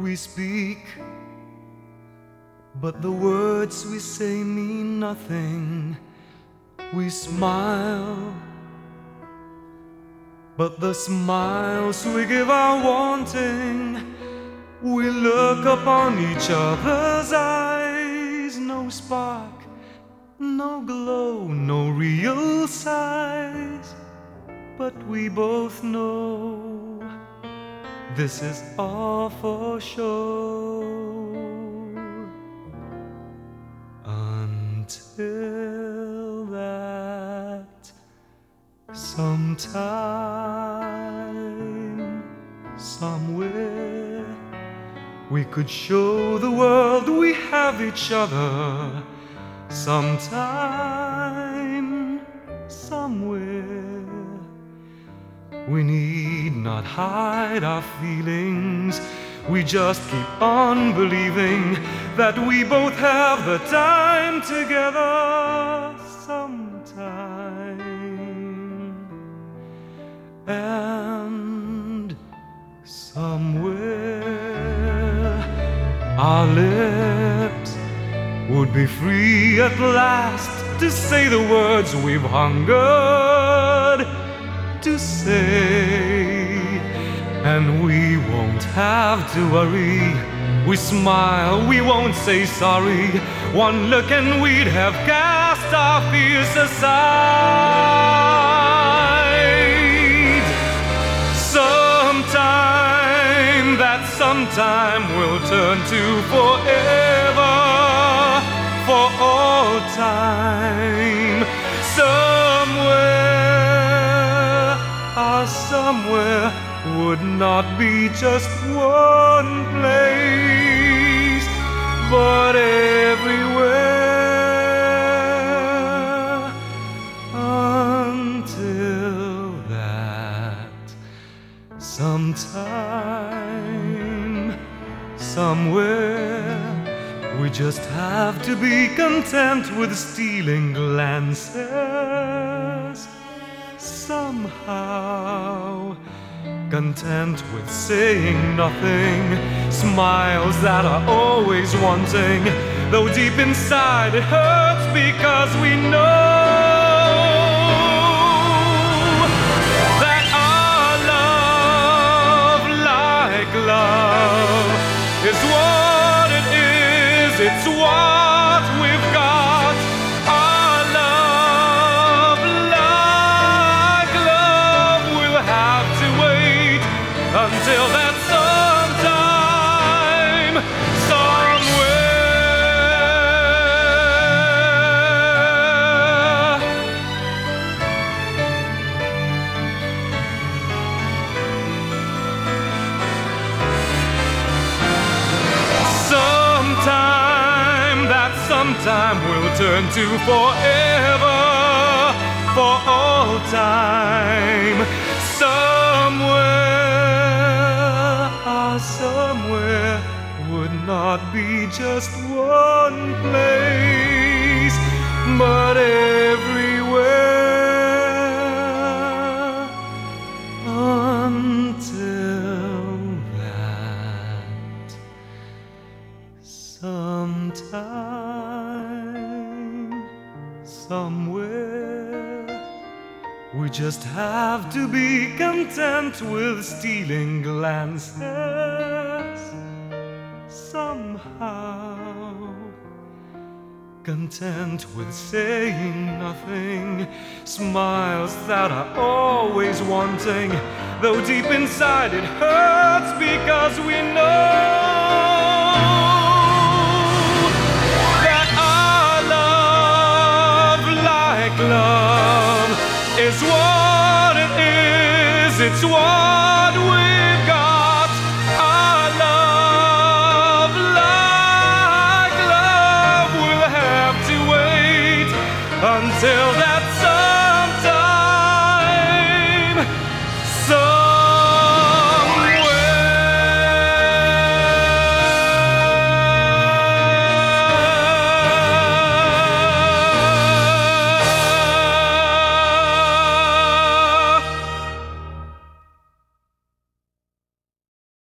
We speak, but the words we say mean nothing. We smile, but the smiles we give are wanting. We look upon each other's eyes, no spark, no glow, no real size. But we both know this is all for show. Until that sometime, somewhere, we could show the world we have each other. Sometime, somewhere, we need not hide our feelings. We just keep on believing that we both have the time together sometime. And somewhere our lips would be free at last to say the words we've hungered to say. And we won't have to worry. We smile, we won't say sorry. One look and we'd have cast our fears aside. Sometime, that sometime will turn to forever, for all time. Somewhere, somewhere would not be just one place, but everywhere. Until that sometime, somewhere, we just have to be content with stealing glances. Somehow, content with saying nothing, smiles that are always wanting, though deep inside it hurts because we know that our love, like love, is what it is, it's what we've got. Our love, like love, will have to wait until that sometime, somewhere. Sometime, that sometime will turn to forever, for all time. Somewhere would not be just one place, but everywhere. Until that sometime, somewhere, we just have to be content with stealing glances. Somehow, content with saying nothing, smiles that are always wanting, though deep inside it hurts because we know that our love, like love, is what it is, it's what